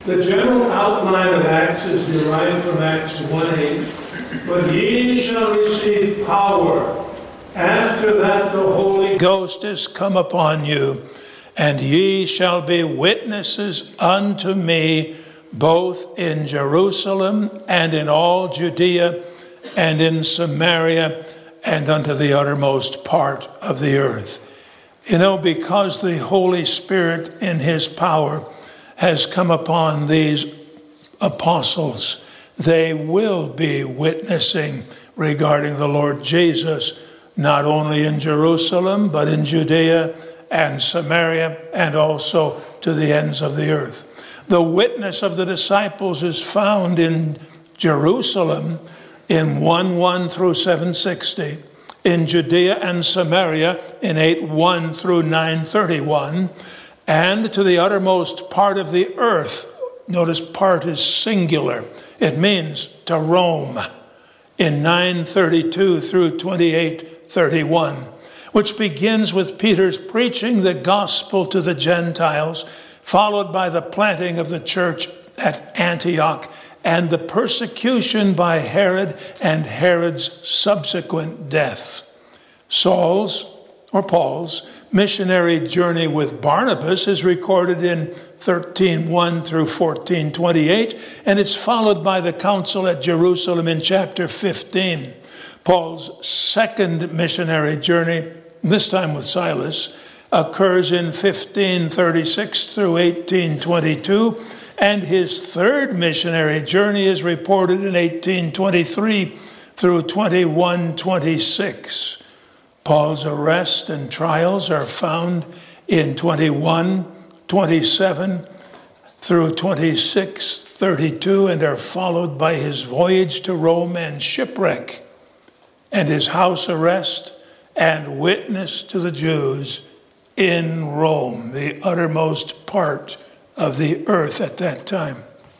The general outline of Acts is derived from Acts 1:8. But ye shall receive power. After that the Holy Ghost is come upon you, and ye shall be witnesses unto me, both in Jerusalem and in all Judea and in Samaria and unto the uttermost part of the earth. You know, because the Holy Spirit in his power has come upon these apostles, they will be witnessing regarding the Lord Jesus, not only in Jerusalem, but in Judea and Samaria, and also to the ends of the earth. The witness of the disciples is found in Jerusalem in 1:1 through 7:60, in Judea and Samaria in 8:1 through 9:31, and to the uttermost part of the earth. Notice part is singular. It means to Rome in 9:32 through 28:31, which begins with Peter's preaching the gospel to the Gentiles, followed by the planting of the church at Antioch and the persecution by Herod and Herod's subsequent death. Saul's, or Paul's, missionary journey with Barnabas is recorded in 13:1 through 14:28, and it's followed by the council at Jerusalem in chapter 15. Paul's second missionary journey, this time with Silas, occurs in 15:36 through 18:22, and his third missionary journey is reported in 18:23 through 21:26. Paul's arrest and trials are found in 21:27 through 26:32, and are followed by his voyage to Rome and shipwreck, and his house arrest and witness to the Jews in Rome, the uttermost part of the earth at that time.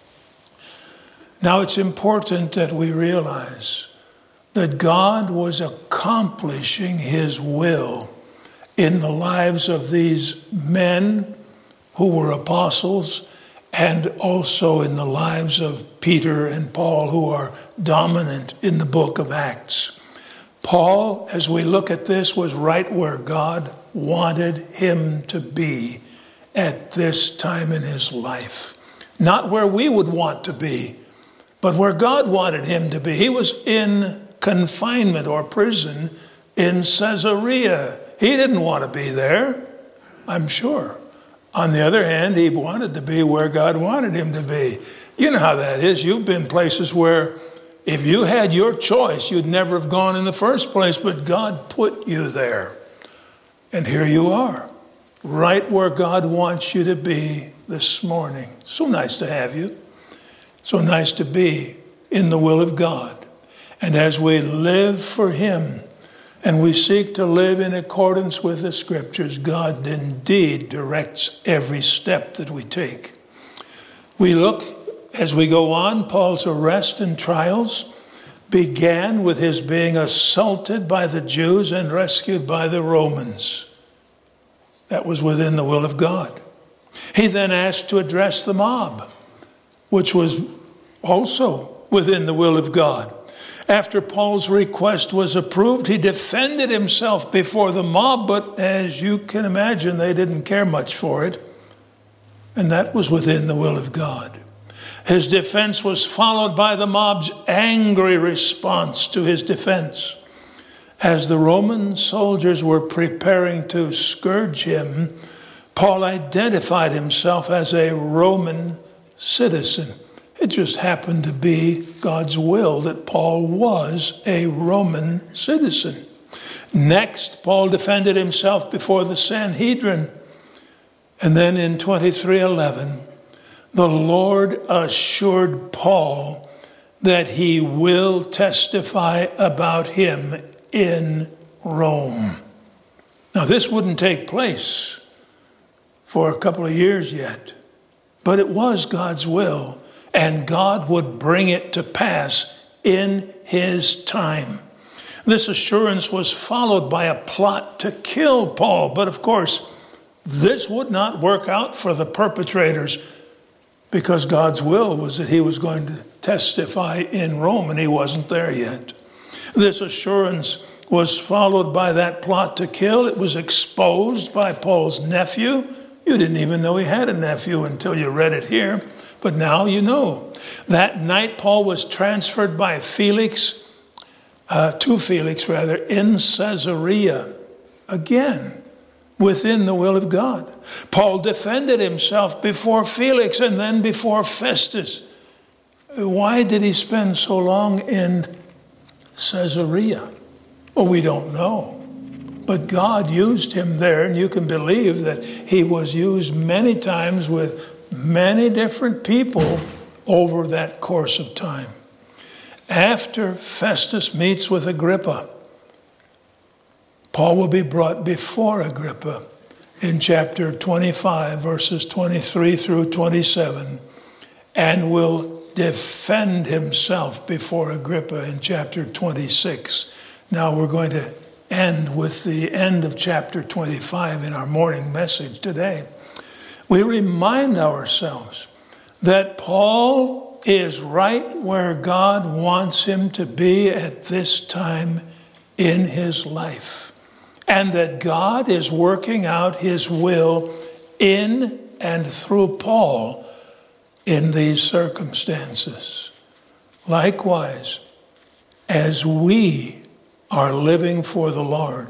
Now it's important that we realize that God was accomplishing his will in the lives of these men who were apostles, and also in the lives of Peter and Paul, who are dominant in the book of Acts. Paul, as we look at this, was right where God wanted him to be at this time in his life. Not where we would want to be, but where God wanted him to be. He was in confinement or prison in Caesarea. He didn't want to be there, I'm sure. On the other hand, he wanted to be where God wanted him to be. You know how that is. You've been places where if you had your choice, you'd never have gone in the first place, but God put you there. And here you are, right where God wants you to be this morning. So nice to have you. So nice to be in the will of God. And as we live for him, and we seek to live in accordance with the scriptures, God indeed directs every step that we take. We look, as we go on, Paul's arrest and trials began with his being assaulted by the Jews and rescued by the Romans. That was within the will of God. He then asked to address the mob, which was also within the will of God. After Paul's request was approved, he defended himself before the mob, but as you can imagine, they didn't care much for it. And that was within the will of God. His defense was followed by the mob's angry response to his defense. As the Roman soldiers were preparing to scourge him, Paul identified himself as a Roman citizen. It just happened to be God's will that Paul was a Roman citizen. Next, Paul defended himself before the Sanhedrin. And then in 23:11, the Lord assured Paul that he will testify about him in Rome. Now, this wouldn't take place for a couple of years yet, but it was God's will, and God would bring it to pass in his time. This assurance was followed by a plot to kill Paul, but of course, this would not work out for the perpetrators. because God's will was that he was going to testify in Rome, and he wasn't there yet. This assurance was followed by that plot to kill. It was exposed by Paul's nephew. You didn't even know he had a nephew until you read it here, but now you know. That night, Paul was transferred by to Felix, in Caesarea, again, within the will of God. Paul defended himself before Felix and then before Festus. Why did he spend so long in Caesarea? Well, we don't know. But God used him there, and you can believe that he was used many times with many different people over that course of time. After Festus meets with Agrippa, Paul will be brought before Agrippa in chapter 25, verses 23 through 27, and will defend himself before Agrippa in chapter 26. Now we're going to end with the end of chapter 25 in our morning message today. We remind ourselves that Paul is right where God wants him to be at this time in his life, and that God is working out his will in and through Paul in these circumstances. Likewise, as we are living for the Lord,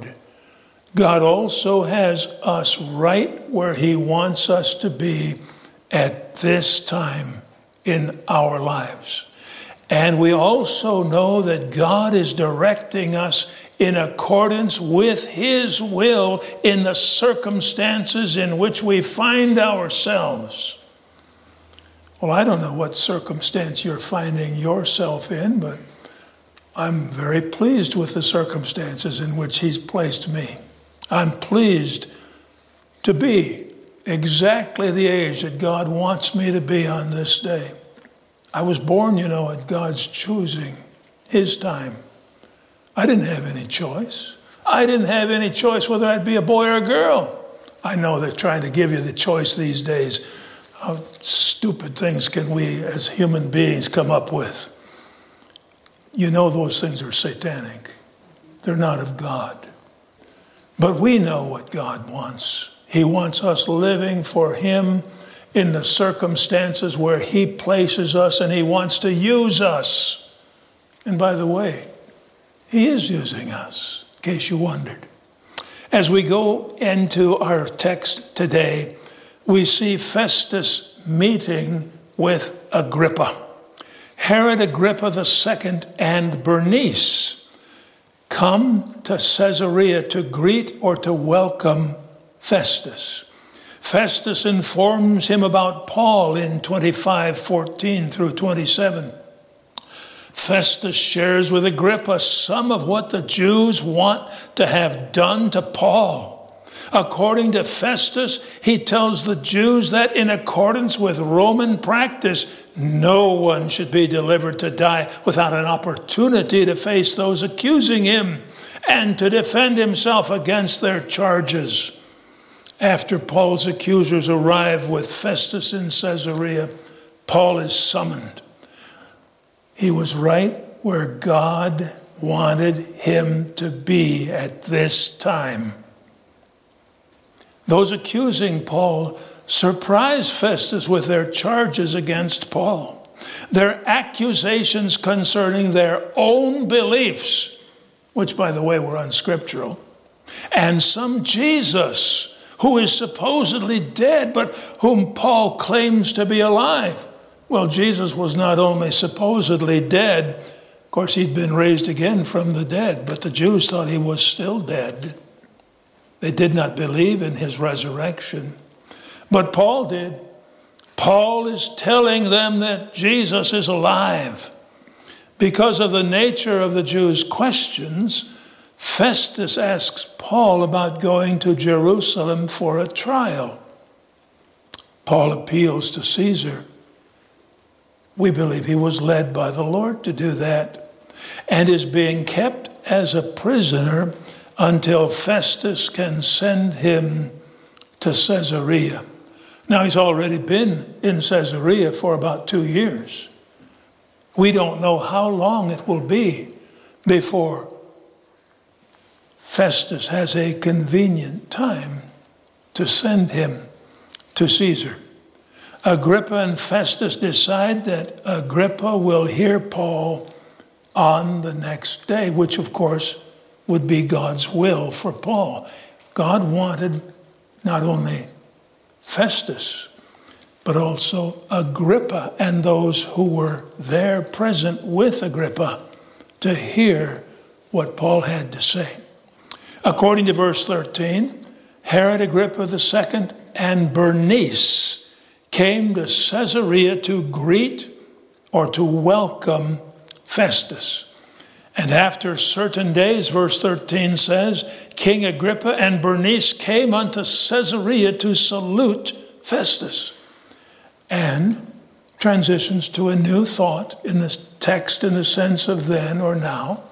God also has us right where he wants us to be at this time in our lives. And we also know that God is directing us in accordance with his will in the circumstances in which we find ourselves. Well, I don't know what circumstance you're finding yourself in, but I'm very pleased with the circumstances in which he's placed me. I'm pleased to be exactly the age that God wants me to be on this day. I was born, at God's choosing, his time. I didn't have any choice. I didn't have any choice whether I'd be a boy or a girl. I know they're trying to give you the choice these days. How stupid things can we as human beings come up with? Those things are satanic. They're not of God. But we know what God wants. He wants us living for him in the circumstances where he places us, and he wants to use us. And by the way, he is using us, in case you wondered. As we go into our text today, we see Festus meeting with Agrippa. Herod Agrippa II and Bernice come to Caesarea to greet or to welcome Festus. Festus informs him about Paul in 25:14 through 27. Festus shares with Agrippa some of what the Jews want to have done to Paul. According to Festus, he tells the Jews that in accordance with Roman practice, no one should be delivered to die without an opportunity to face those accusing him and to defend himself against their charges. After Paul's accusers arrive with Festus in Caesarea, Paul is summoned. He was right where God wanted him to be at this time. Those accusing Paul surprise Festus with their charges against Paul. Their accusations concerning their own beliefs, which, by the way, were unscriptural, and some Jesus who is supposedly dead, but whom Paul claims to be alive. Well, Jesus was not only supposedly dead, of course, he'd been raised again from the dead, but the Jews thought he was still dead. They did not believe in his resurrection. But Paul did. Paul is telling them that Jesus is alive. Because of the nature of the Jews' questions, Festus asks Paul about going to Jerusalem for a trial. Paul appeals to Caesar. We believe he was led by the Lord to do that, and is being kept as a prisoner until Festus can send him to Caesarea. Now, he's already been in Caesarea for about 2 years. We don't know how long it will be before Festus has a convenient time to send him to Caesar. Agrippa and Festus decide that Agrippa will hear Paul on the next day, which of course would be God's will for Paul. God wanted not only Festus, but also Agrippa and those who were there present with Agrippa to hear what Paul had to say. According to verse 13, Herod Agrippa II and Bernice came to Caesarea to greet or to welcome Festus. And after certain days, verse 13 says, King Agrippa and Bernice came unto Caesarea to salute Festus. And transitions to a new thought in this text in the sense of then or now.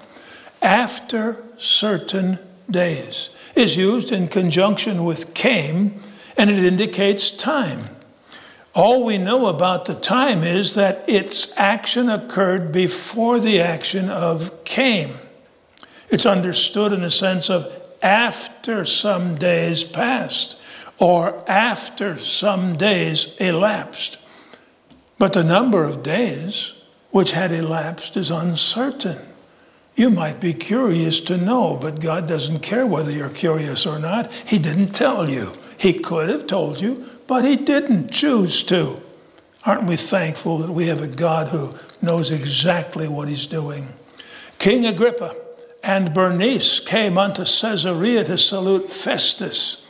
After certain days is used in conjunction with came, and it indicates time. All we know about the time is that its action occurred before the action of came. It's understood in the sense of after some days passed or after some days elapsed. But the number of days which had elapsed is uncertain. You might be curious to know, but God doesn't care whether you're curious or not. He didn't tell you. He could have told you, but he didn't choose to. Aren't we thankful that we have a God who knows exactly what he's doing? King Agrippa and Bernice came unto Caesarea to salute Festus.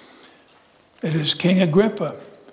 It is King Agrippa,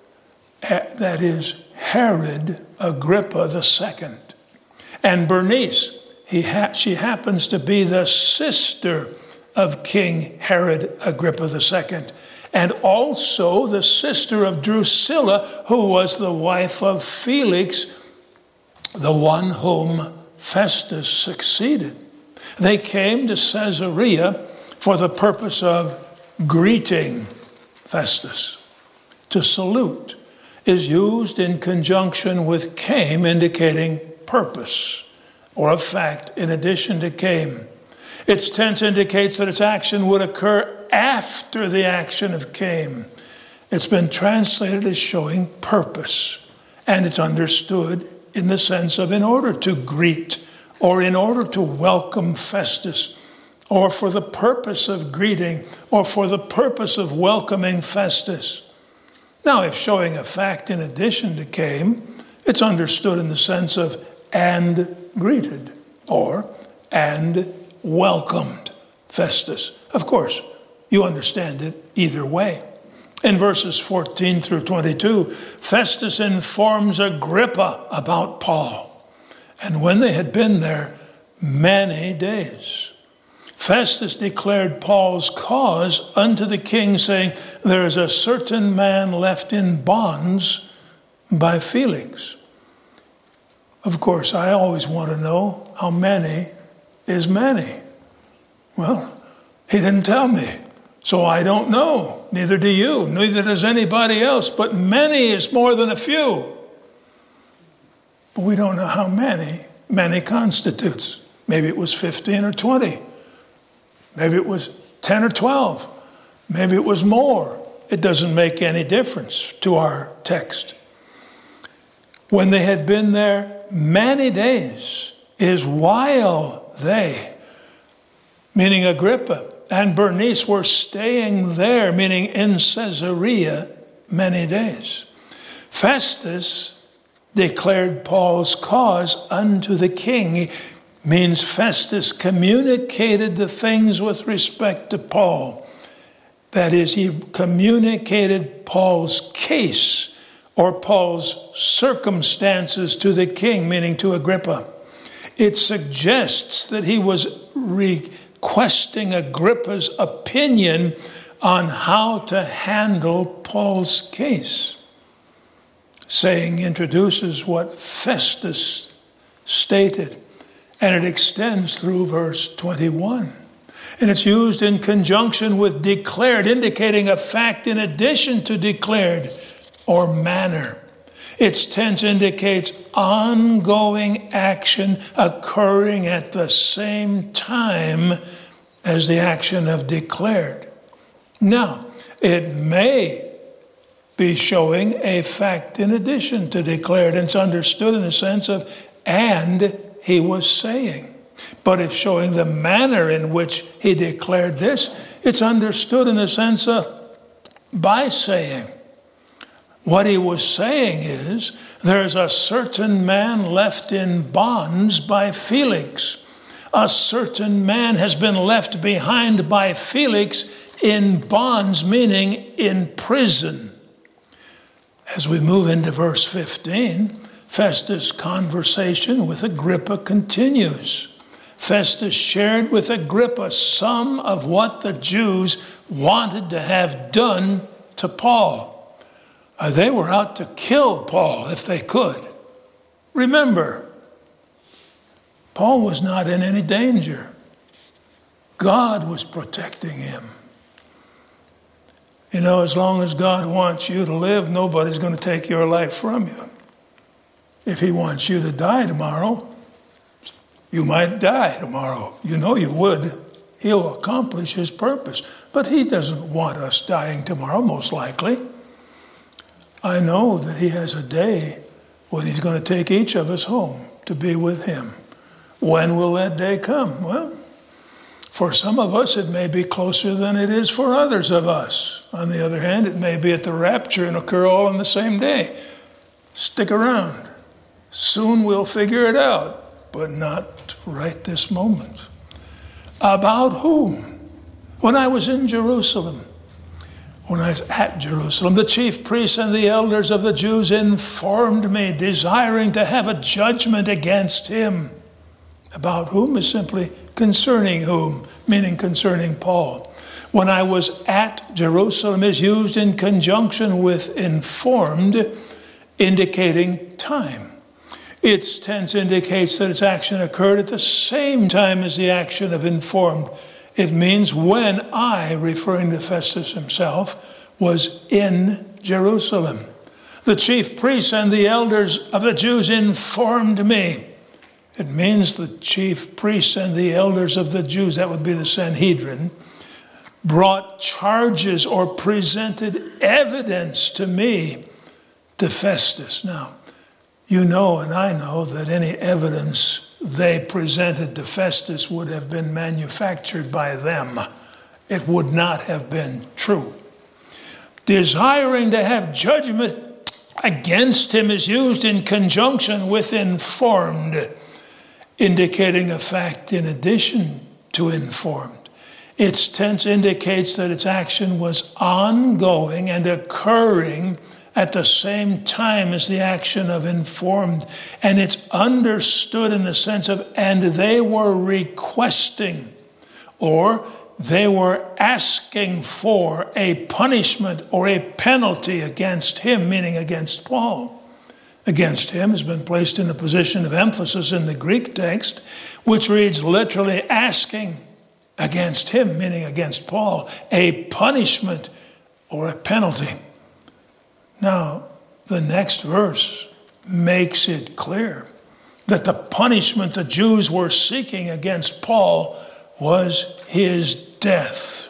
that is Herod Agrippa II. And Bernice, she happens to be the sister of King Herod Agrippa II. And also the sister of Drusilla, who was the wife of Felix, the one whom Festus succeeded. They came to Caesarea for the purpose of greeting Festus. To salute is used in conjunction with came, indicating purpose or a fact in addition to came. Its tense indicates that its action would occur after the action of came. It's been translated as showing purpose, and it's understood in the sense of in order to greet or in order to welcome Festus or for the purpose of greeting or for the purpose of welcoming Festus. Now, if showing a fact in addition to came, it's understood in the sense of and greeted or and welcomed Festus. Of course, you understand it either way. In verses 14 through 22, Festus informs Agrippa about Paul. And when they had been there many days, Festus declared Paul's cause unto the king, saying, there is a certain man left in bonds by Felix. Of course, I always want to know how many is many. Well, he didn't tell me, so I don't know. Neither do you, neither does anybody else, but many is more than a few. But we don't know how many constitutes. Maybe it was 15 or 20. Maybe it was 10 or 12. Maybe it was more. It doesn't make any difference to our text. When they had been there many days is while they, meaning Agrippa and Bernice, were staying there, meaning in Caesarea, many days. Festus declared Paul's cause unto the king. Means Festus communicated the things with respect to Paul. That is, he communicated Paul's case or Paul's circumstances to the king, meaning to Agrippa. It suggests that he was requesting Agrippa's opinion on how to handle Paul's case. Saying introduces what Festus stated. And it extends through verse 21. And it's used in conjunction with declared, indicating a fact in addition to declared. or manner. Its tense indicates ongoing action occurring at the same time as the action of declared. Now, it may be showing a fact in addition to declared. It's understood in the sense of, and he was saying. But it's showing the manner in which he declared this. It's understood in the sense of by saying. What he was saying is, there's a certain man left in bonds by Felix. A certain man has been left behind by Felix in bonds, meaning in prison. As we move into verse 15, Festus' conversation with Agrippa continues. Festus shared with Agrippa some of what the Jews wanted to have done to Paul. They were out to kill Paul if they could. Remember, Paul was not in any danger. God was protecting him. You know, as long as God wants you to live, nobody's going to take your life from you. If he wants you to die tomorrow, you might die tomorrow. You know you would. He'll accomplish his purpose. But he doesn't want us dying tomorrow, most likely. I know that he has a day when he's going to take each of us home to be with him. When will that day come? Well, for some of us, it may be closer than it is for others of us. On the other hand, it may be at the rapture and occur all on the same day. Stick around. Soon we'll figure it out, but not right this moment. About whom? When I was in Jerusalem, when I was at Jerusalem, the chief priests and the elders of the Jews informed me, desiring to have a judgment against him. About whom is simply concerning whom, meaning concerning Paul. When I was at Jerusalem is used in conjunction with informed, indicating time. Its tense indicates that its action occurred at the same time as the action of informed. It means when I, referring to Festus himself, was in Jerusalem. The chief priests and the elders of the Jews informed me. It means the chief priests and the elders of the Jews, that would be the Sanhedrin, brought charges or presented evidence to me, to Festus. Now, you know and I know that any evidence they presented to Festus would have been manufactured by them. It would not have been true. Desiring to have judgment against him is used in conjunction with informed, indicating a fact in addition to informed. Its tense indicates that its action was ongoing and occurring at the same time as the action of informed. And it's understood in the sense of, and they were requesting, or they were asking for a punishment or a penalty against him, meaning against Paul. Against him has been placed in a position of emphasis in the Greek text, which reads literally asking against him, meaning against Paul, a punishment or a penalty. Now, the next verse makes it clear that the punishment the Jews were seeking against Paul was his death.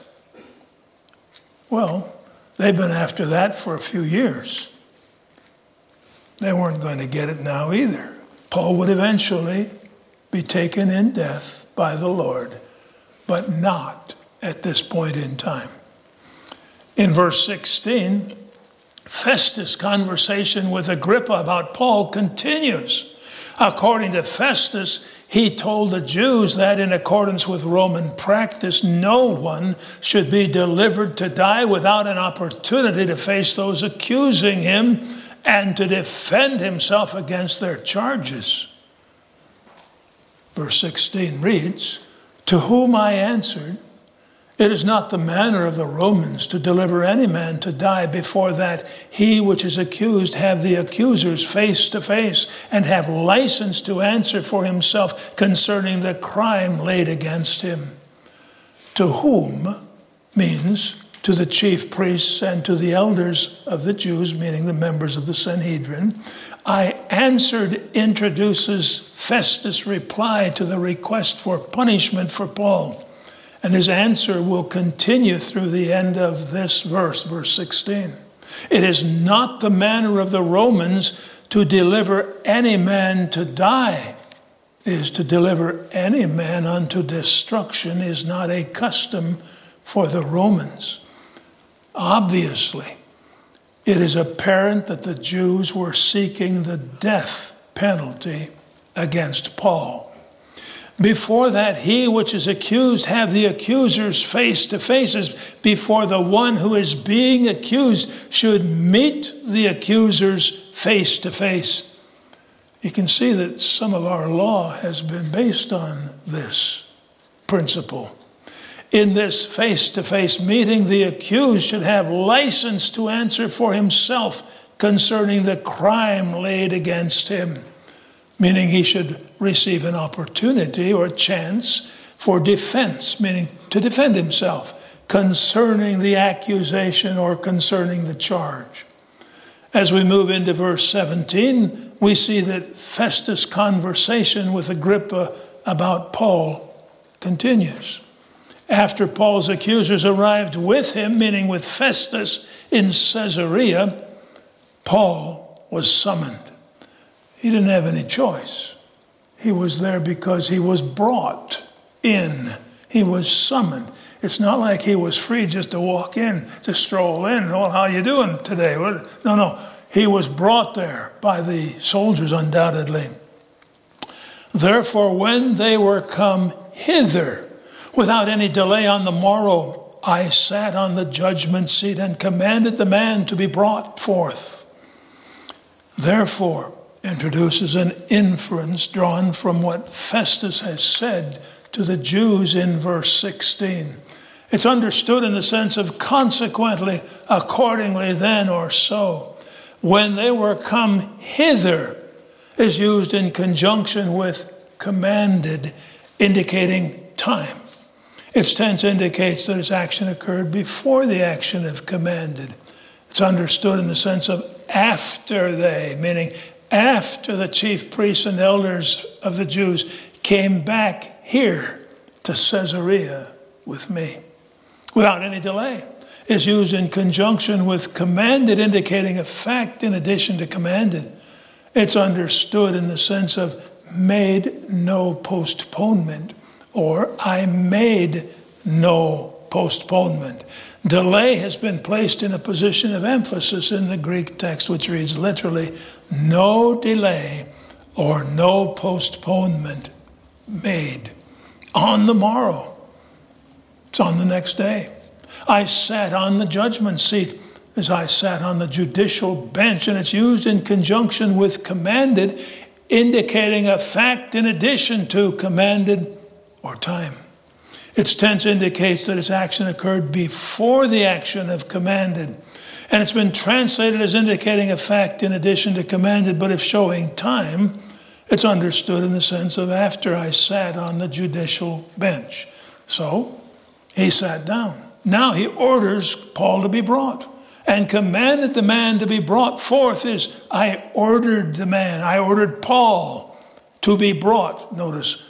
Well, they've been after that for a few years. They weren't going to get it now either. Paul would eventually be taken in death by the Lord, but not at this point in time. In verse 16, Festus' conversation with Agrippa about Paul continues. According to Festus, he told the Jews that in accordance with Roman practice, no one should be delivered to die without an opportunity to face those accusing him and to defend himself against their charges. Verse 16 reads, "To whom I answered, it is not the manner of the Romans to deliver any man to die before that he which is accused have the accusers face to face and have license to answer for himself concerning the crime laid against him." To whom means to the chief priests and to the elders of the Jews, meaning the members of the Sanhedrin. I answered introduces Festus' reply to the request for punishment for Paul. And his answer will continue through the end of this verse, verse 16. It is not the manner of the Romans to deliver any man to die. Is to deliver any man unto destruction is not a custom for the Romans. Obviously, it is apparent that the Jews were seeking the death penalty against Paul. Before that, he which is accused have the accusers face to faces before the one who is being accused should meet the accusers face to face. You can see that some of our law has been based on this principle. In this face-to-face meeting, the accused should have license to answer for himself concerning the crime laid against him, meaning he should receive an opportunity or chance for defense, meaning to defend himself concerning the accusation or concerning the charge. As we move into verse 17, we see that Festus' conversation with Agrippa about Paul continues. After Paul's accusers arrived with him, meaning with Festus, in Caesarea, Paul was summoned. He didn't have any choice. He was there because he was brought in. He was summoned. It's not like he was free just to walk in, to stroll in. Oh, how you doing today? No. He was brought there by the soldiers, undoubtedly. Therefore, when they were come hither, without any delay on the morrow, I sat on the judgment seat and commanded the man to be brought forth. Therefore, introduces an inference drawn from what Festus has said to the Jews in verse 16. It's understood in the sense of consequently, accordingly, then, or so. When they were come hither is used in conjunction with commanded, indicating time. Its tense indicates that its action occurred before the action of commanded. It's understood in the sense of after they, meaning after the chief priests and elders of the Jews came back here to Caesarea with me. Without any delay. Is used in conjunction with commanded, indicating a fact in addition to commanded. It's understood in the sense of made no postponement, or I made no postponement. Delay has been placed in a position of emphasis in the Greek text, which reads literally, no delay or no postponement made. On the morrow. It's on the next day. I sat on the judgment seat as I sat on the judicial bench, and it's used in conjunction with commanded, indicating a fact in addition to commanded or time. Its tense indicates that its action occurred before the action of commanded, and it's been translated as indicating a fact in addition to commanded, but if showing time, it's understood in the sense of after I sat on the judicial bench. So, he sat down. Now he orders Paul to be brought, and commanded the man to be brought forth is, I ordered the man, I ordered Paul to be brought. Notice,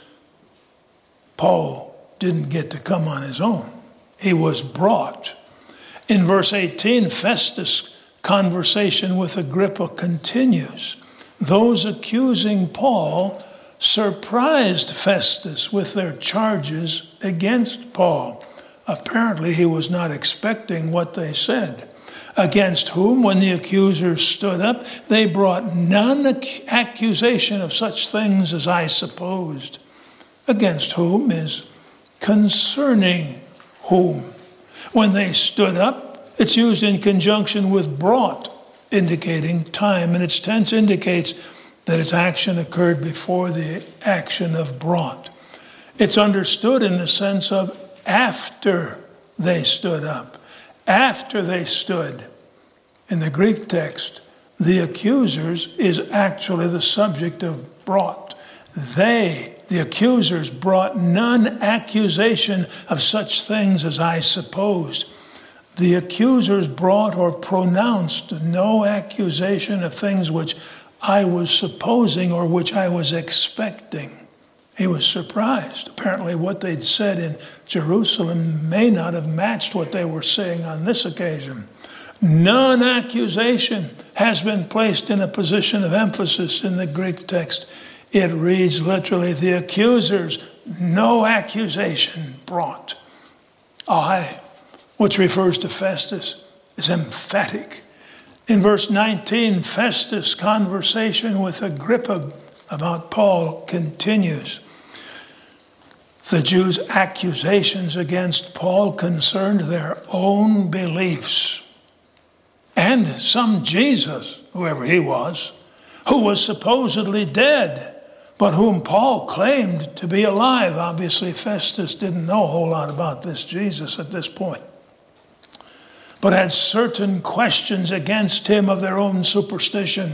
Paul didn't get to come on his own. He was brought. In verse 18, Festus' conversation with Agrippa continues. Those accusing Paul surprised Festus with their charges against Paul. Apparently, he was not expecting what they said. Against whom, when the accusers stood up, they brought none accusation of such things as I supposed. Against whom is concerning whom. When they stood up, it's used in conjunction with brought, indicating time, and its tense indicates that its action occurred before the action of brought. It's understood in the sense of after they stood up. After they stood. In the Greek text, the accusers is actually the subject of brought. They, the accusers, brought none accusation of such things as I supposed. The accusers brought or pronounced no accusation of things which I was supposing or which I was expecting. He was surprised. Apparently what they'd said in Jerusalem may not have matched what they were saying on this occasion. None accusation has been placed in a position of emphasis in the Greek text. It reads literally, the accusers, no accusation brought. I, which refers to Festus, is emphatic. In verse 19, Festus' conversation with Agrippa about Paul continues. The Jews' accusations against Paul concerned their own beliefs. And some Jesus, whoever he was, who was supposedly dead, but whom Paul claimed to be alive. Obviously, Festus didn't know a whole lot about this Jesus at this point, but had certain questions against him of their own superstition,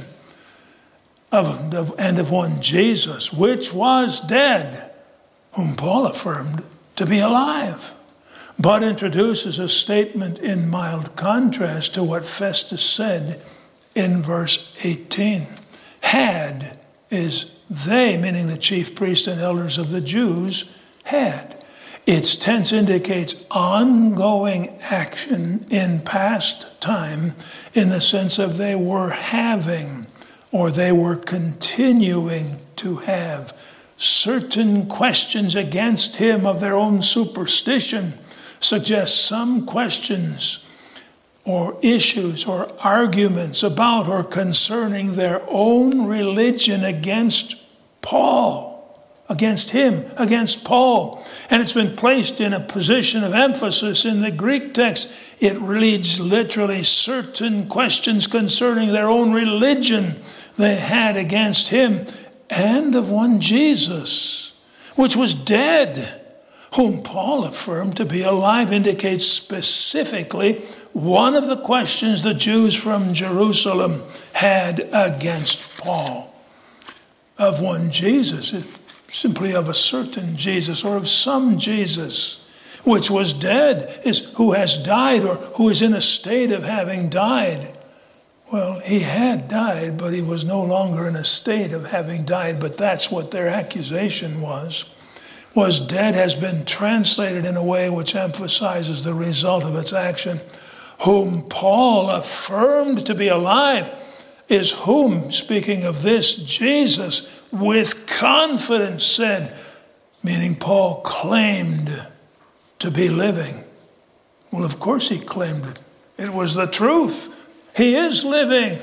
and of one Jesus, which was dead, whom Paul affirmed to be alive, but introduces a statement in mild contrast to what Festus said in verse 18. Had is they, meaning the chief priests and elders of the Jews, had. Its tense indicates ongoing action in past time in the sense of they were having or they were continuing to have certain questions against him of their own superstition. Suggests some questions or issues or arguments about or concerning their own religion against Paul, against him, against Paul. And it's been placed in a position of emphasis in the Greek text. It reads literally certain questions concerning their own religion they had against him and of one Jesus, which was dead, whom Paul affirmed to be alive, indicates specifically one of the questions the Jews from Jerusalem had against Paul. Of one Jesus, simply of a certain Jesus or of some Jesus, which was dead, is who has died or who is in a state of having died. Well, he had died, but he was no longer in a state of having died, but that's what their accusation was dead has been translated in a way which emphasizes the result of its action. Whom Paul affirmed to be alive is whom, speaking of this Jesus, with confidence said, meaning Paul claimed to be living. Well, of course he claimed it. It was the truth. He is living.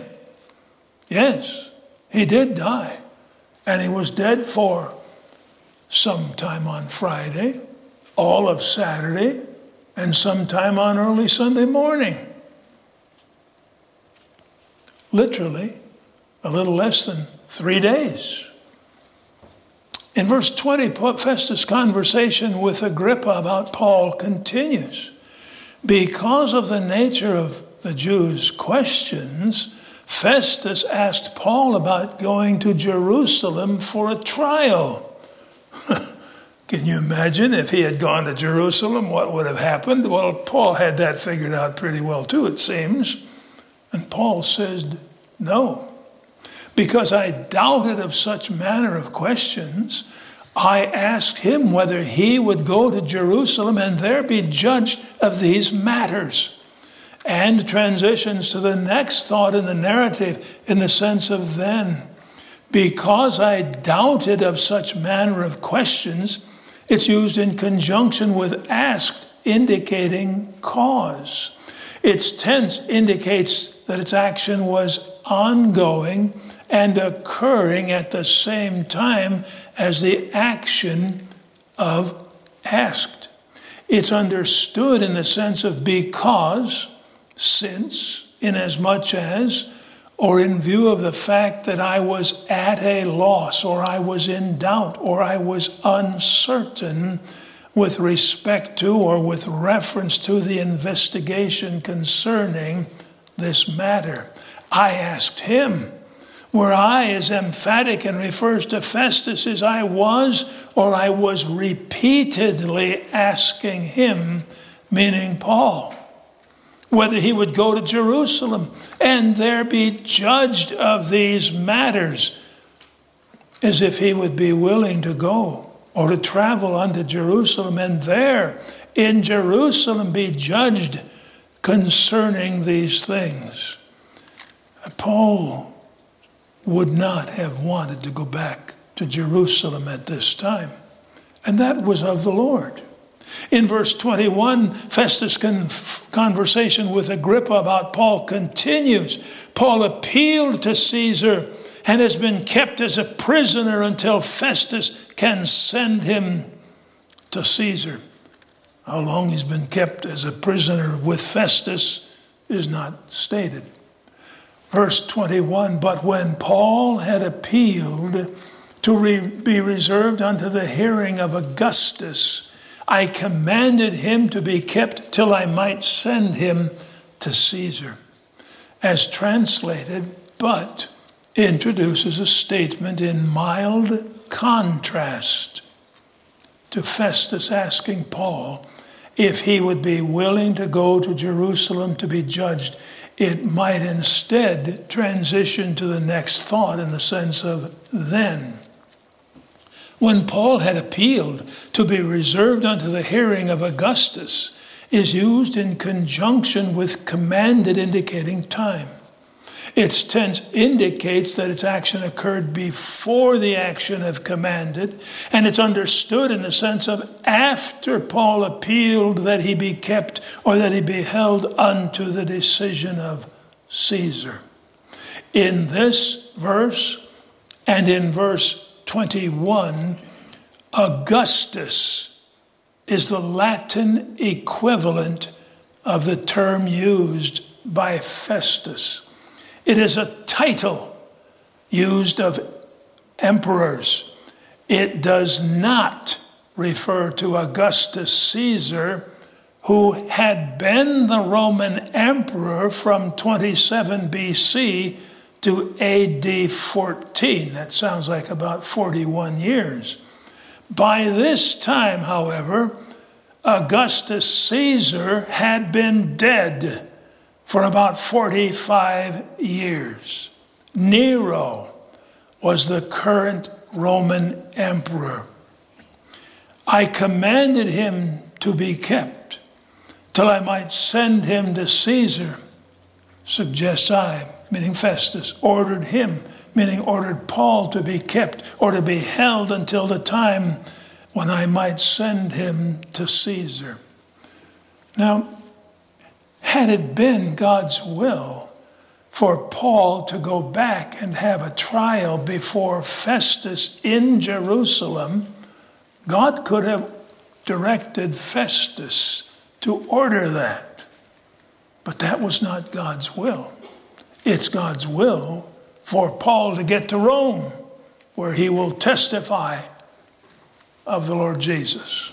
Yes, he did die. And he was dead for sometime on Friday, all of Saturday, and sometime on early Sunday morning. Literally, a little less than 3 days. In verse 20, Festus' conversation with Agrippa about Paul continues. Because of the nature of the Jews' questions, Festus asked Paul about going to Jerusalem for a trial. Can you imagine if he had gone to Jerusalem, what would have happened? Well, Paul had that figured out pretty well too, it seems. And Paul says, no. Because I doubted of such manner of questions, I asked him whether he would go to Jerusalem and there be judged of these matters. And transitions to the next thought in the narrative in the sense of then. Because I doubted of such manner of questions, it's used in conjunction with asked, indicating cause. Its tense indicates that its action was ongoing and occurring at the same time as the action of asked. It's understood in the sense of because, since, inasmuch as, or in view of the fact that I was at a loss, or I was in doubt, or I was uncertain with respect to or with reference to the investigation concerning this matter. I asked him, where I is emphatic and refers to Festus as I was, or I was repeatedly asking him, meaning Paul. whether he would go to Jerusalem and there be judged of these matters, as if he would be willing to go or to travel unto Jerusalem and there in Jerusalem be judged concerning these things. Paul would not have wanted to go back to Jerusalem at this time, and that was of the Lord. In verse 21, Festus' conversation with Agrippa about Paul continues. Paul appealed to Caesar and has been kept as a prisoner until Festus can send him to Caesar. How long he's been kept as a prisoner with Festus is not stated. Verse 21, but when Paul had appealed to be reserved unto the hearing of Augustus, I commanded him to be kept till I might send him to Caesar. As translated, but introduces a statement in mild contrast to Festus asking Paul if he would be willing to go to Jerusalem to be judged. It might instead transition to the next thought in the sense of then. When Paul had appealed to be reserved unto the hearing of Augustus is used in conjunction with commanded, indicating time. Its tense indicates that its action occurred before the action of commanded, and it's understood in the sense of after Paul appealed that he be kept or that he be held unto the decision of Caesar. In this verse and in verse 21, Augustus is the Latin equivalent of the term used by Festus. It is a title used of emperors. It does not refer to Augustus Caesar, who had been the Roman emperor from 27 BC to AD 14. That sounds like about 41 years. By this time, however, Augustus Caesar had been dead for about 45 years. Nero was the current Roman emperor. I commanded him to be kept till I might send him to Caesar, suggests I, meaning Festus, ordered him, meaning ordered Paul to be kept or to be held until the time when I might send him to Caesar. Now, had it been God's will for Paul to go back and have a trial before Festus in Jerusalem, God could have directed Festus to order that. But that was not God's will. It's God's will for Paul to get to Rome, where he will testify of the Lord Jesus.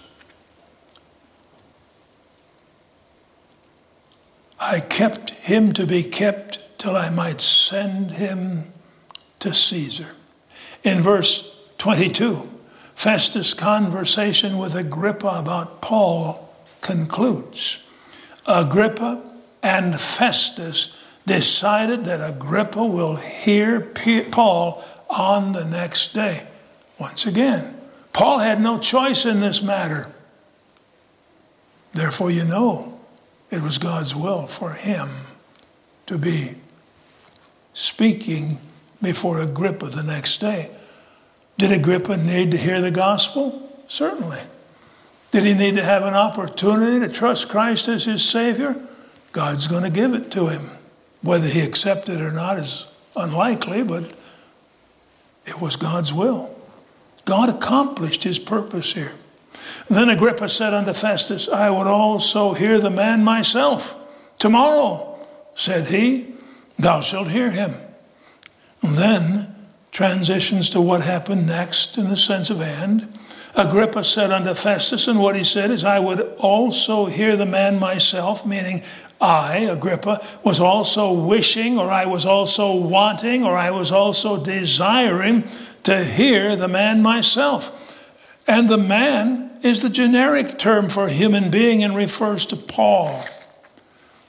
I kept him to be kept till I might send him to Caesar. In verse 22, Festus' conversation with Agrippa about Paul concludes. Agrippa and Festus decided that Agrippa will hear Paul on the next day. Once again, Paul had no choice in this matter. Therefore, you know, it was God's will for him to be speaking before Agrippa the next day. Did Agrippa need to hear the gospel? Certainly. Did he need to have an opportunity to trust Christ as his Savior? God's going to give it to him. Whether he accepted it or not is unlikely, but it was God's will. God accomplished his purpose here. Then Agrippa said unto Festus, I would also hear the man myself. Tomorrow, said he, thou shalt hear him. And then transitions to what happened next in the sense of and. Agrippa said unto Festus, and what he said is, I would also hear the man myself, meaning I, Agrippa, was also wishing, or I was also wanting, or I was also desiring to hear the man myself. And the man is the generic term for human being and refers to Paul.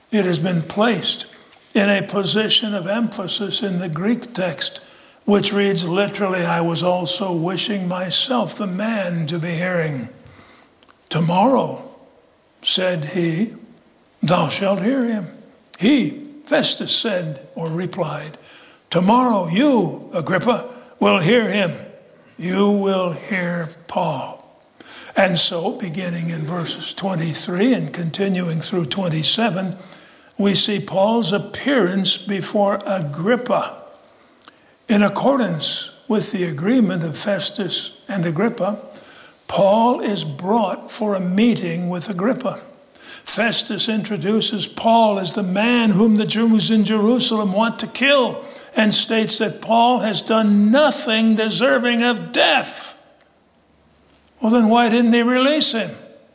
It has been placed in a position of emphasis in the Greek text, which reads literally, I was also wishing myself the man to be hearing. Tomorrow, said he, thou shalt hear him. He, Festus, said or replied, tomorrow you, Agrippa, will hear him. You will hear Paul. And so, beginning in verses 23 and continuing through 27, we see Paul's appearance before Agrippa. In accordance with the agreement of Festus and Agrippa, Paul is brought for a meeting with Agrippa. Festus introduces Paul as the man whom the Jews in Jerusalem want to kill and states that Paul has done nothing deserving of death. Well, then why didn't he release him?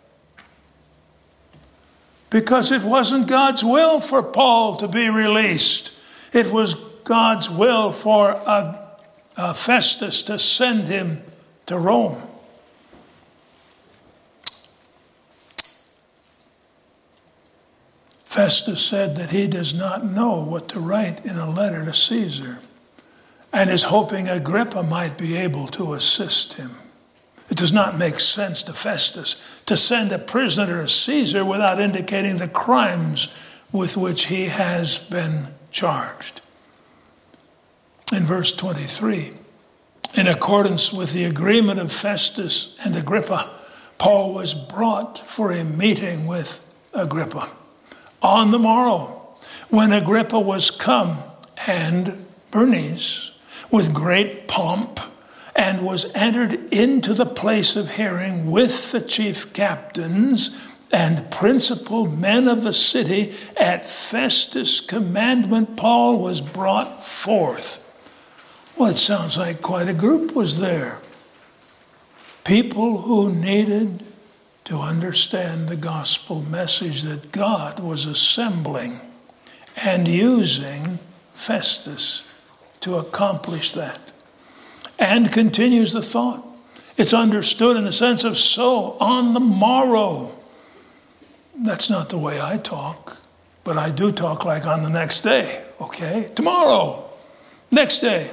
Because it wasn't God's will for Paul to be released. It was God's will for Festus to send him to Rome. Festus said that he does not know what to write in a letter to Caesar and is hoping Agrippa might be able to assist him. It does not make sense to Festus to send a prisoner to Caesar without indicating the crimes with which he has been charged. In verse 23, in accordance with the agreement of Festus and Agrippa, Paul was brought for a meeting with Agrippa. On the morrow, when Agrippa was come, and Bernice, with great pomp, and was entered into the place of hearing with the chief captains and principal men of the city, at Festus' commandment, Paul was brought forth. Well, it sounds like quite a group was there. People who needed to understand the gospel message that God was assembling and using Festus to accomplish that. And continues the thought. It's understood in the sense of so, on the morrow. That's not the way I talk, but I do talk like on the next day, okay? Tomorrow, next day.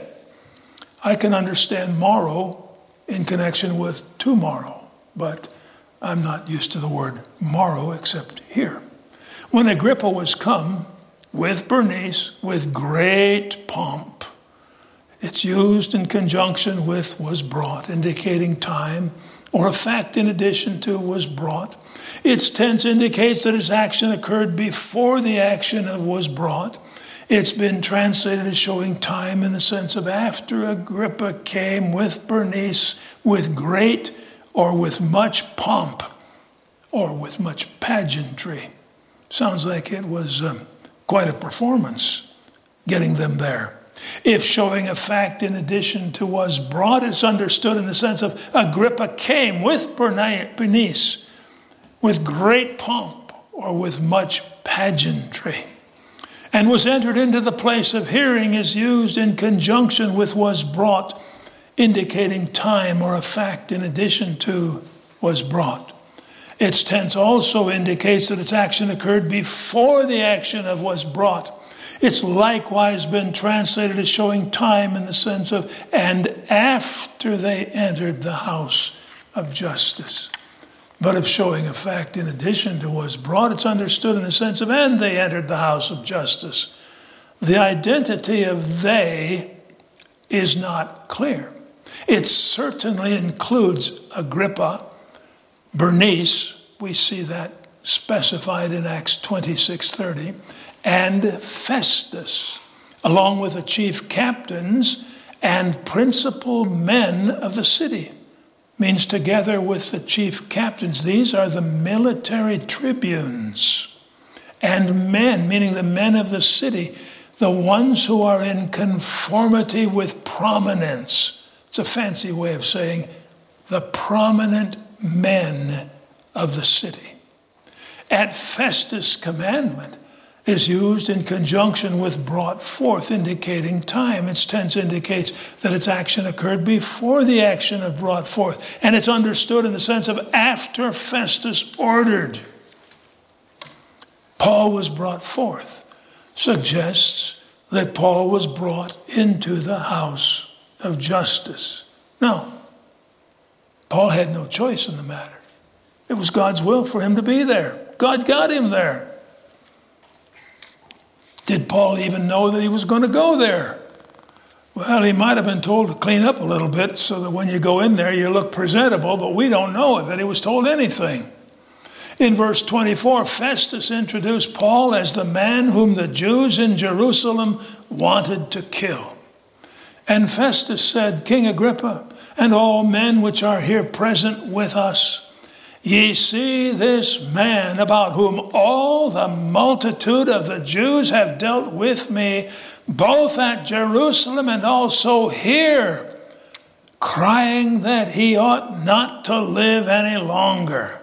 I can understand morrow in connection with tomorrow, but I'm not used to the word morrow except here. When Agrippa was come with Bernice with great pomp, it's used in conjunction with was brought, indicating time, or a fact in addition to was brought. Its tense indicates that its action occurred before the action of was brought. It's been translated as showing time in the sense of after Agrippa came with Bernice with great or with much pomp or with much pageantry. Sounds like it was quite a performance getting them there. If showing a fact in addition to was brought, it's understood in the sense of Agrippa came with Bernice with great pomp or with much pageantry, and was entered into the place of hearing is used in conjunction with was brought, indicating time or a fact in addition to was brought. Its tense also indicates that its action occurred before the action of was brought. It's likewise been translated as showing time in the sense of and after they entered the house of justice. But if showing a fact in addition to was brought, it's understood in the sense of and they entered the house of justice. The identity of they is not clear. It certainly includes Agrippa, Bernice, we see that specified in Acts 26:30, and Festus, along with the chief captains and principal men of the city. Means together with the chief captains. These are the military tribunes and men, meaning the men of the city, the ones who are in conformity with prominence. It's a fancy way of saying the prominent men of the city. At Festus' commandment is used in conjunction with brought forth, indicating time. Its tense indicates that its action occurred before the action of brought forth. And it's understood in the sense of after Festus ordered. Paul was brought forth suggests that Paul was brought into the house of justice. No, Paul had no choice in the matter. It was God's will for him to be there. God got him there. Did Paul even know that he was going to go there? Well, he might have been told to clean up a little bit so that when you go in there, you look presentable, but we don't know that he was told anything. In verse 24, Festus introduced Paul as the man whom the Jews in Jerusalem wanted to kill. And Festus said, King Agrippa, and all men which are here present with us, ye see this man about whom all the multitude of the Jews have dealt with me, both at Jerusalem and also here, crying that he ought not to live any longer.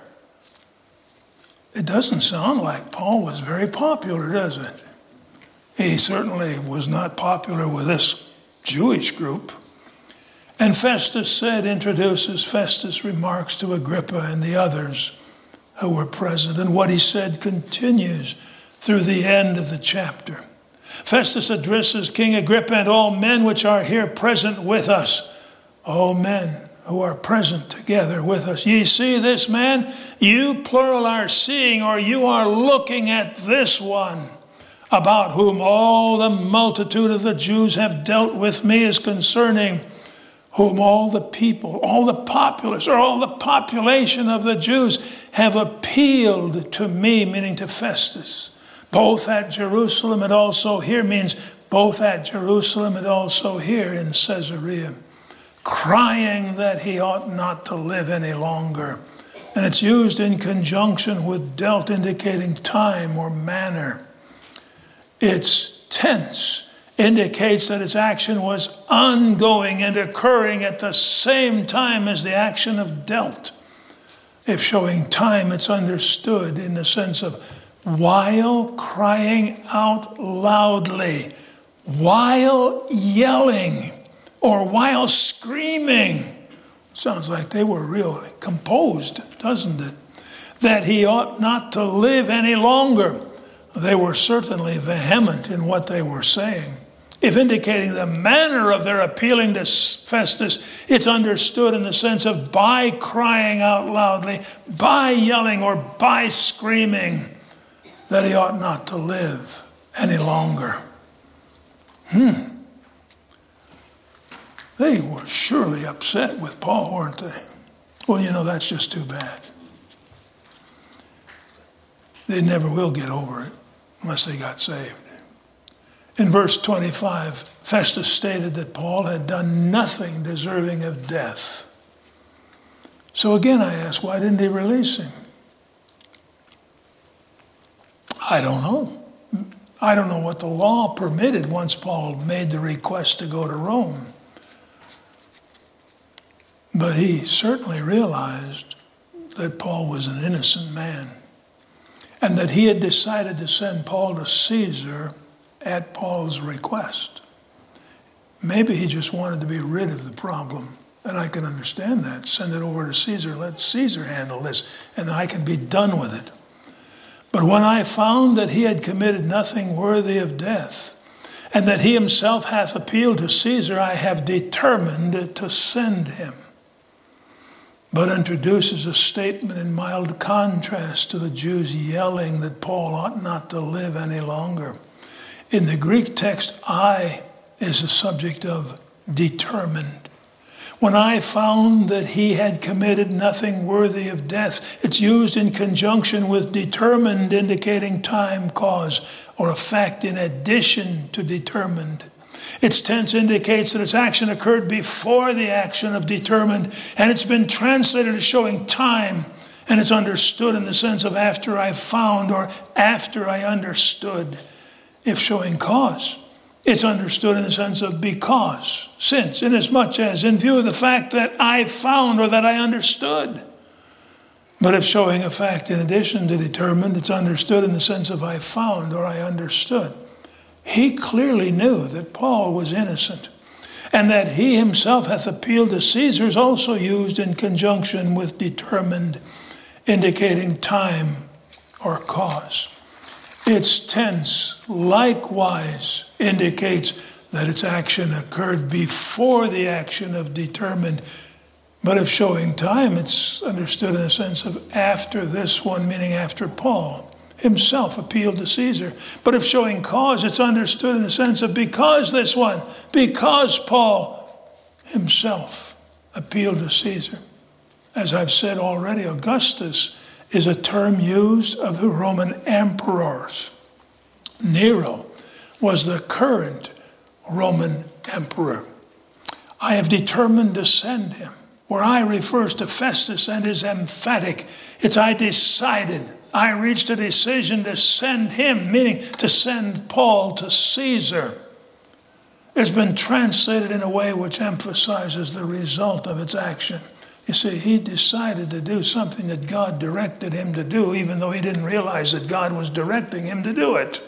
It doesn't sound like Paul was very popular, does it? He certainly was not popular with this Jewish group. And Festus said, introduces Festus' remarks to Agrippa and the others who were present. And what he said continues through the end of the chapter. Festus addresses King Agrippa and all men which are here present with us. All men who are present together with us. Ye see this man? You, plural, are seeing, or you are looking at this one, about whom all the multitude of the Jews have dealt with me, is concerning whom all the people, all the populace, or all the population of the Jews have appealed to me, meaning to Festus. Both at Jerusalem and also here means both at Jerusalem and also here in Caesarea, crying that he ought not to live any longer. And it's used in conjunction with dealt, indicating time or manner. Its tense indicates that its action was ongoing and occurring at the same time as the action of dealt. If showing time, it's understood in the sense of while crying out loudly, while yelling, or while screaming. Sounds like they were really composed, doesn't it? That he ought not to live any longer. They were certainly vehement in what they were saying. If indicating the manner of their appealing to Festus, it's understood in the sense of by crying out loudly, by yelling, or by screaming that he ought not to live any longer. They were surely upset with Paul, weren't they? Well, that's just too bad. They never will get over it unless they got saved. In verse 25, Festus stated that Paul had done nothing deserving of death. So again, I ask, why didn't he release him? I don't know. I don't know what the law permitted once Paul made the request to go to Rome. But he certainly realized that Paul was an innocent man and that he had decided to send Paul to Caesar at Paul's request. Maybe he just wanted to be rid of the problem, and I can understand that. Send it over to Caesar, let Caesar handle this, and I can be done with it. But when I found that he had committed nothing worthy of death, and that he himself hath appealed to Caesar, I have determined to send him. But introduces a statement in mild contrast to the Jews yelling that Paul ought not to live any longer. In the Greek text, I is the subject of determined. When I found that he had committed nothing worthy of death, it's used in conjunction with determined, indicating time, cause, or a fact in addition to determined. Its tense indicates that its action occurred before the action of determined, and it's been translated as showing time, and it's understood in the sense of after I found or after I understood. If showing cause, it's understood in the sense of because, since, inasmuch as, in view of the fact that I found or that I understood. But if showing a fact in addition to determined, it's understood in the sense of I found or I understood. He clearly knew that Paul was innocent, and that he himself hath appealed to Caesar is also used in conjunction with determined, indicating time or cause. Its tense likewise indicates that its action occurred before the action of determined. But if showing time, it's understood in the sense of after this one, meaning after Paul himself appealed to Caesar. But if showing cause, it's understood in the sense of because this one, because Paul himself appealed to Caesar. As I've said already, Augustus is a term used of the Roman emperors. Nero was the current Roman emperor. I have determined to send him. Where I refers to Festus and is emphatic. It's I decided. I reached a decision to send him, meaning to send Paul to Caesar. It's been translated in a way which emphasizes the result of its action. You see, he decided to do something that God directed him to do, even though he didn't realize that God was directing him to do it.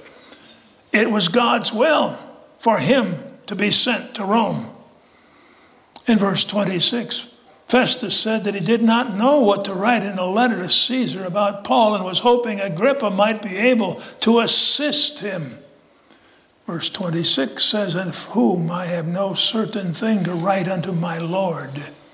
It was God's will for him to be sent to Rome. In verse 26, Festus said that he did not know what to write in a letter to Caesar about Paul and was hoping Agrippa might be able to assist him. Verse 26 says, of whom I have no certain thing to write unto my Lord.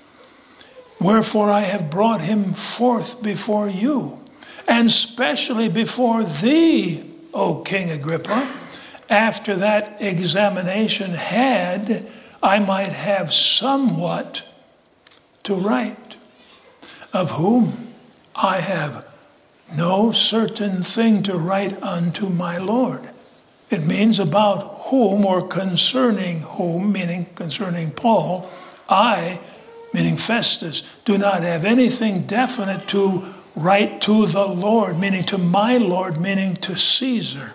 Wherefore I have brought him forth before you, and specially before thee, O King Agrippa, after that examination had, I might have somewhat to write, of whom I have no certain thing to write unto my Lord. It means about whom or concerning whom, meaning concerning Paul, I, meaning Festus, do not have anything definite to write to the Lord, meaning to my Lord, meaning to Caesar.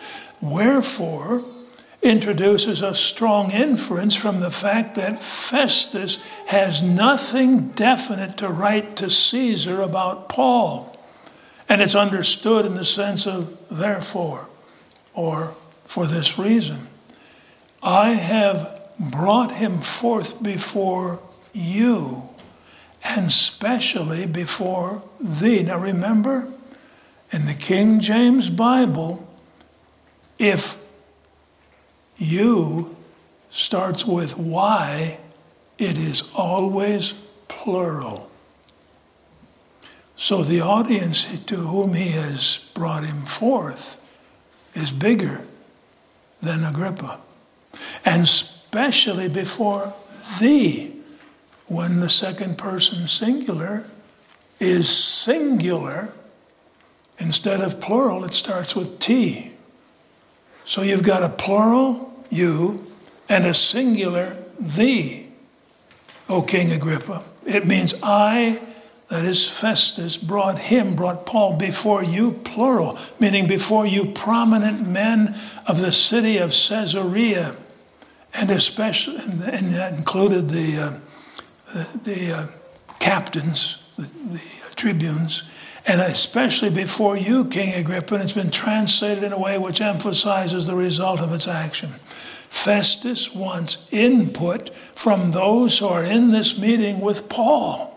Wherefore, introduces a strong inference from the fact that Festus has nothing definite to write to Caesar about Paul. And it's understood in the sense of therefore, or for this reason. I have brought him forth before you, and specially before thee. Now remember, in the King James Bible, if you starts with Y, it is always plural. So the audience to whom he has brought him forth is bigger than Agrippa. And especially before thee, when the second person singular is singular, instead of plural, it starts with T. So you've got a plural, you, and a singular, thee, O King Agrippa. It means I, that is Festus, brought Paul before you, plural, meaning before you prominent men of the city of Caesarea, and especially, and that included the captains, the tribunes, and especially before you, King Agrippa, and it's been translated in a way which emphasizes the result of its action. Festus wants input from those who are in this meeting with Paul.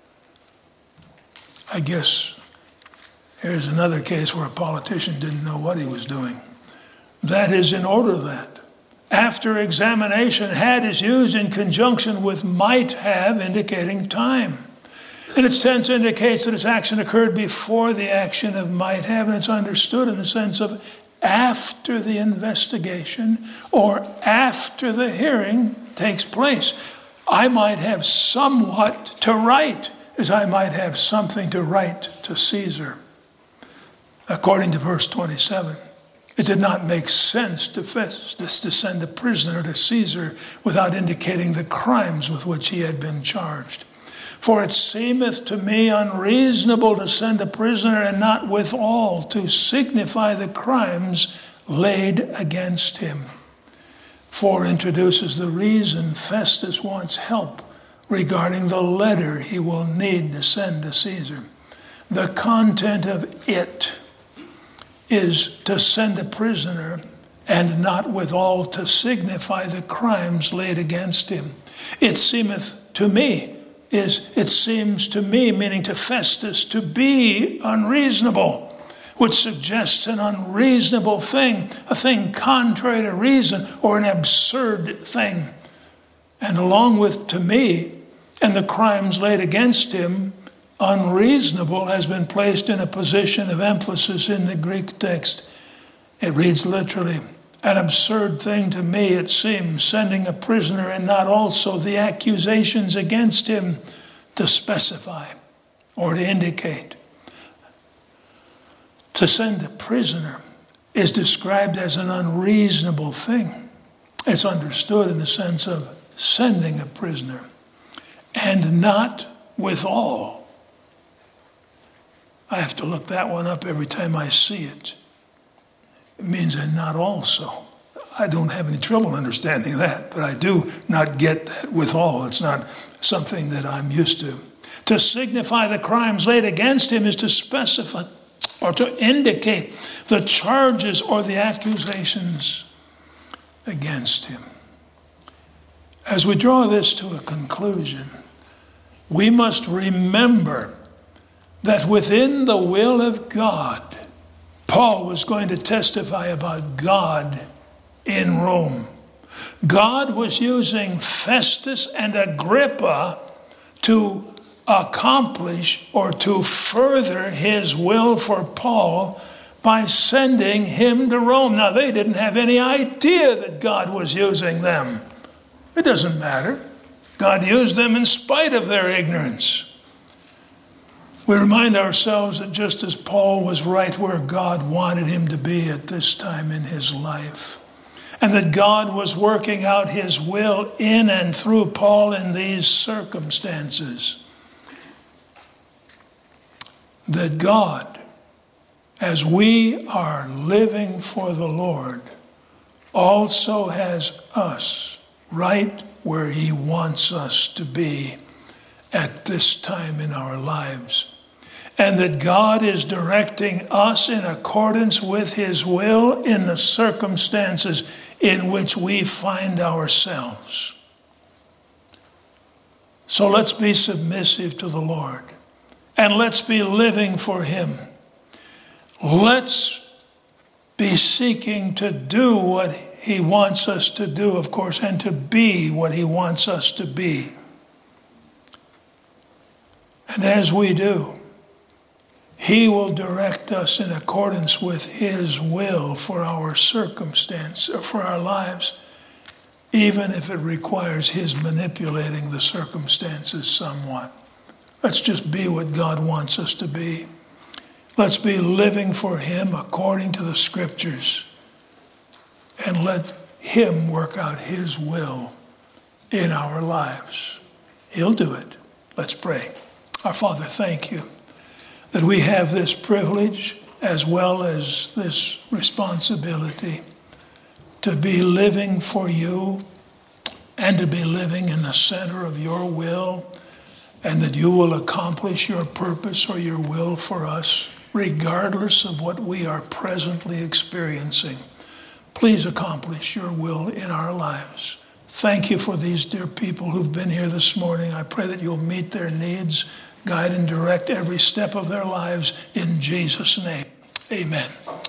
I guess here's another case where a politician didn't know what he was doing. That is, in order that after examination had is used in conjunction with might have, indicating time. And its tense indicates that its action occurred before the action of might have, and it's understood in the sense of after the investigation or after the hearing takes place. I might have somewhat to write, as I might have something to write to Caesar. According to verse 27, it did not make sense to Festus to send a prisoner to Caesar without indicating the crimes with which he had been charged. For it seemeth to me unreasonable to send a prisoner and not withal to signify the crimes laid against him. For introduces the reason Festus wants help regarding the letter he will need to send to Caesar. The content of it is to send a prisoner and not withal to signify the crimes laid against him. It seems to me, meaning to Festus, to be unreasonable, which suggests an unreasonable thing, a thing contrary to reason, or an absurd thing. And along with to me, and the crimes laid against him, unreasonable has been placed in a position of emphasis in the Greek text. It reads literally, an absurd thing to me it seems, sending a prisoner and not also the accusations against him to specify or to indicate. To send a prisoner is described as an unreasonable thing. It's understood in the sense of sending a prisoner, and not withal. I have to look that one up every time I see it. It means and not also. I don't have any trouble understanding that, but I do not get that withal. It's not something that I'm used to. To signify the crimes laid against him is to specify or to indicate the charges or the accusations against him. As we draw this to a conclusion, we must remember that within the will of God, Paul was going to testify about God in Rome. God was using Festus and Agrippa to accomplish or to further his will for Paul by sending him to Rome. Now, they didn't have any idea that God was using them. It doesn't matter. God used them in spite of their ignorance. We remind ourselves that just as Paul was right where God wanted him to be at this time in his life, and that God was working out his will in and through Paul in these circumstances, that God, as we are living for the Lord, also has us right where he wants us to be at this time in our lives. And that God is directing us in accordance with his will in the circumstances in which we find ourselves. So let's be submissive to the Lord. And let's be living for him. Let's be seeking to do what he wants us to do, of course, and to be what he wants us to be. And as we do, he will direct us in accordance with his will for our circumstance, or for our lives, even if it requires his manipulating the circumstances somewhat. Let's just be what God wants us to be. Let's be living for him according to the scriptures. And let him work out his will in our lives. He'll do it. Let's pray. Our Father, thank you that we have this privilege as well as this responsibility to be living for you and to be living in the center of your will, and that you will accomplish your purpose or your will for us, regardless of what we are presently experiencing. Please accomplish your will in our lives. Thank you for these dear people who've been here this morning. I pray that you'll meet their needs, guide and direct every step of their lives in Jesus' name. Amen.